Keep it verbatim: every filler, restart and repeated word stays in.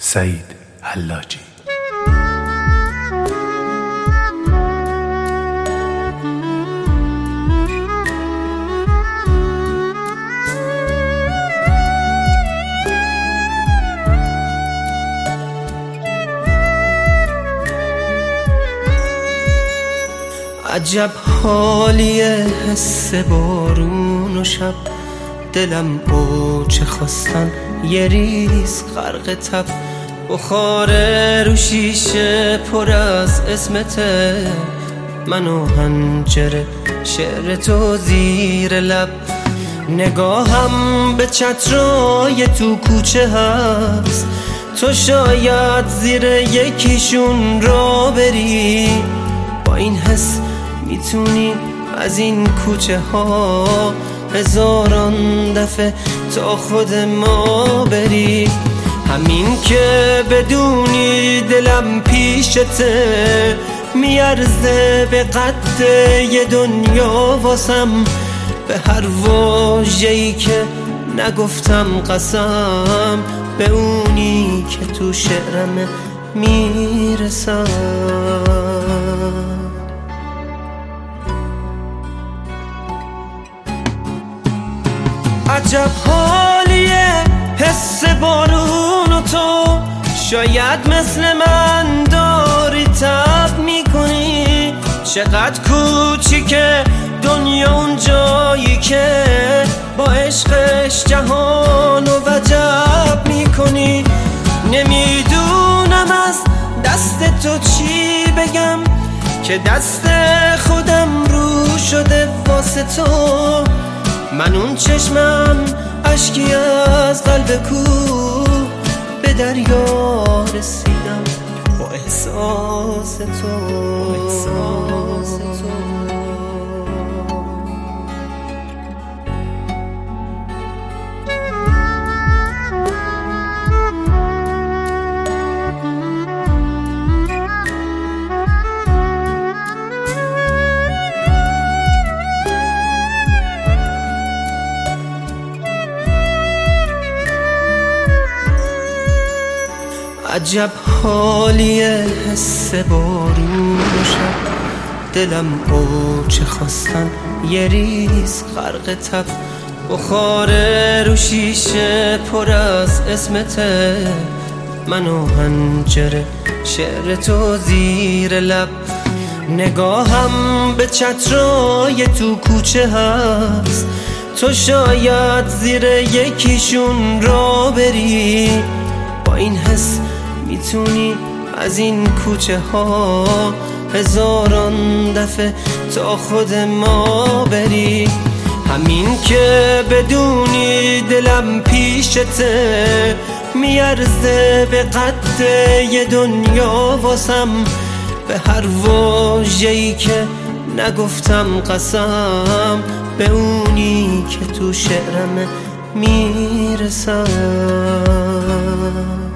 سعید حلاجی. عجب حالیه حس بارون و شب، دلم اوج خواستن یه ریز غرق تب، بخاره رو شیشه پر از اسمته، من و حنجره شعر تو زیر لب، نگاهم به چترای تو کوچه هست، تو شاید زیر یکیشون را بری، با این حس میتونی از این کوچه ها هزاران دفعه تا خود ما بری، همین که بدونی دلم پیشته میارزه به قد یه دنیا واسم، به هر واژه‌ای که نگفتم قسم، به اونی که تو شعرم میرسم. عجب حالیه حس بارون و تو، شاید مثل من داری تب میکنی، چقدر کوچیکه دنیا اون جایی که با عشقش جهان و وجب میکنی، نمیدونم از دست تو چی بگم که دست خودم رو شده واسه تو، من اون چشمم اشکی از قلب کو به دریا رسیدم با احساس تو، احساس تو. عجب حالیه حس بارون و شب، دلم اوج خواستن یه ریز غرق تب، بخاره رو شیشه پر از اسمته، من و حنجره شعر تو زیر لب، نگاهم به چترای تو کوچه هست، تو شاید زیر یکیشون را بری، با این حس میتونی از این کوچه ها هزاران دفعه تا خود ما بری، همین که بدونی دلم پیشته میارزه به قد یه دنیا واسم، به هر واژه‌ای که نگفتم قسم، به اونی که تو شعرم میرسم.